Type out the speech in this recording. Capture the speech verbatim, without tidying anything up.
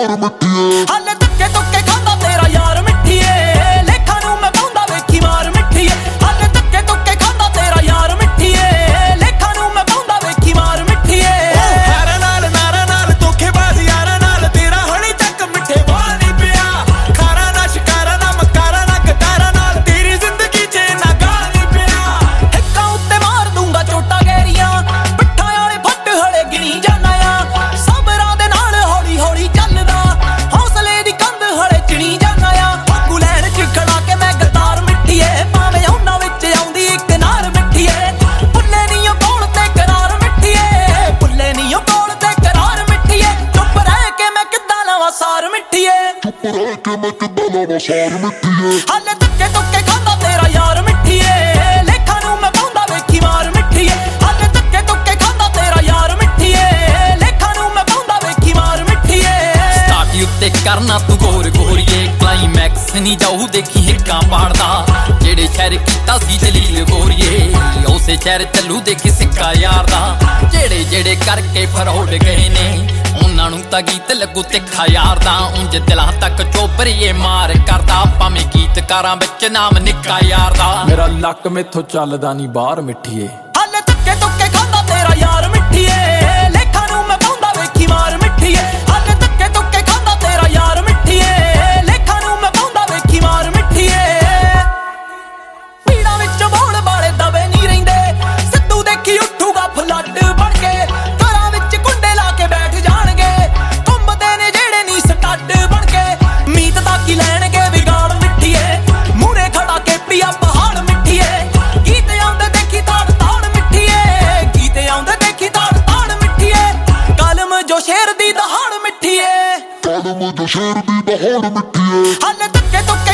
बहार मिठिए हाले धक्के धुक्के खांदा तेरा यार मिठिए लेखा नूं मैं पाउंदा वेखी मार मिठिए हाले धक्के धुक्के खांदा तेरा यार मिठिए लेखा नूं मैं पाउंदा वेखी मार मिठिए हारा नाल नारा नाल धोखेबाज यारा नाल तेरा हणी तक मिठे वाल नहीं पिया खारा ना शिकारा ना मकारा ना गटारा नाल तेरी जिंदगी च ना गाल नहीं पिया हिक्कां उत्ते मार दूंगा चोटा गहरियां पिट्ठां वाले फट हले गिणी जाना आ सबरां दे नाल हौली हौली चलदा हौसले दी कंध हले चिणी जाना आ भागू लैण च खड़ा के मैं गरदार मिठिए भावें ਉਹਨਾਂ ਵਿੱਚ ਆਉਂਦੀ ਇੱਕ ਨਾਰ ਮਿੱਠੀਏ ਭੁੱਲੇ ਨੀ ਉਹ ਕੋਲ ਤੇ ਕਰਾਰ ਮਿੱਠੀਏ ਭੁੱਲੇ ਨੀ ਉਹ ਕੋਲ ਤੇ ਕਰਾਰ ਮਿੱਠੀਏ ਚੁੱਪ ਰਹਿ ਕੇ ਮੈਂ ਕਿੱਦਾਂ ਲਵਾਂ ਸਾਰ ਮਿੱਠੀਏ चुप रह के मैं किदा लावां सार मिठिए ਹਾਲੇ ਧੱਕੇ ਧੁੱਕੇ ਖਾਂਦਾ ਤੇਰਾ ਯਾਰ ਮਿੱਠੀਏ ਲੇਖਾਂ ਨੂੰ ਮੈਂ ਪਾਉਂਦਾ ਵੇਖੀ ਮਾਰ ਮਿੱਠੀਏ ਹਾਲੇ ਧੱਕੇ ਧੁੱਕੇ ਖਾਂਦਾ ਤੇਰਾ ਯਾਰ ਮਿੱਠੀਏ ਲੇਖਾਂ ਨੂੰ ਮੈਂ ਪਾਉਂਦਾ ਵੇਖੀ ਮਾਰ ਮਿੱਠੀਏ ਸਟਾਰਟ ਉੱਤੇ ਕਰਨਾ ਤੂੰ ਗੋਰ ਗੋਰੀਏ ਕਲਾਈਮੈਕਸ ਨਹੀਂ ਜਾਊ ਦੇਖੀ ਹਿੱਕਾਂ ਪਾੜਦਾ ਜਿਹੜੇ ਸ਼ਹਿਰ ਕੀਤਾ ਸੀ ਜਲੀਲ ਗੋਰੀਏ ਉਸੇ ਸ਼ਹਿਰ ਚੱਲੂ ਦੇਖੀ ਸਿੱਕਾ ਯਾਰ ਦਾ ਜਿਹੜੇ ਜਿਹੜੇ ਕਰਕੇ ਫਰੋੜ ਗਏ ਨੇ ਉਹਨਾਂ ਨੂੰ ਤਾਂ ਗੀਤ ਲੱਗੂ ਤਿੱਖਾ ਯਾਰ ਦਾ ਉਂਝ ਦਿਲਾਂ ਤੱਕ ਚੋਬਰੀਏ ਮਾਰ ਕਰਦਾ ਭਾਵੇਂ ਗੀਤਕਾਰਾਂ ਵਿੱਚ ਨਾਮ ਨਿੱਕਾ ਯਾਰ ਦਾ ਮੇਰਾ ਲੱਕ ਮੈਥੋਂ ਚੱਲਦਾ ਨਹੀਂ ਬਾਹਰ ਮਿੱਠੀਏ ਹਾਲੇ ਧੱਕੇ ਧੁੱਕੇ ਖਾਂਦਾ ਤੇਰਾ ਯਾਰ ਮਿੱਠੀਏ ਲੇਖਾਂ ਨੂੰ ਮੈਂ ਪਾਉਂਦਾ ਵੇਖੀ ਮਾਰ ਮਿੱਠੀਏ ਹਾਲੇ ਧੱਕੇ ਧੁੱਕੇ ਖਾਂਦਾ ਤੇਰਾ ਯਾਰ ਮਿੱਠੀਏ ਲੇਖਾਂ ਨੂੰ ਮੈਂ ਪਾਉਂਦਾ ਵੇਖੀ ਮਾਰ ਮਿੱਠੀਏ ਪੀੜਾਂ ਵਿੱਚ ਬੋਲ ਵਾਲੇ ਦਵੇ ਨਹੀਂ ਰਹਿੰਦੇ ਸਿੱਧੂ ਦੇਖੀ ਉੱਠੂਗਾ ਫਲੱਡ ਬਣ ਕੇ ਘਰਾਂ ਵਿੱਚ ਕੁੰਡੇ ਲਾ ਕੇ ਬੈਠ ਜਾਣਗੇ ਘੁੰਮਦੇ ਨੇ ਜਿਹੜੇ ਨਹੀਂ ਸਟੱਡ ਬਣ ਕੇ ਮੀਤ ਦਾ ਕੀ ਲੈਣਗੇ ਵਿਗਾੜ ਮਿੱਠੀਏ ਮੂਰੇ ਖੜਾ ਕੇ ਪੀਆ ਪਹਾੜ ਮਿੱਠੀਏ ਗੀਤ ਆਉਂਦੇ ਦੇਖੀ ਤਾੜ ਤਾੜ ਮਿੱਠੀਏ ਗੀਤ ਆਉਂਦੇ ਦੇਖੀ ਤਾੜ ਤਾੜ ਮਿੱਠੀਏ ਕਲਮ ਜੋ ਸ਼ੇਰ ਦੀ ਦਹਾੜ ਮਿੱਠੀਏ कलम जो शेर दी बहार मिठिए ਹਾਲੇ ਧੱਕੇ ਧੁੱਕੇ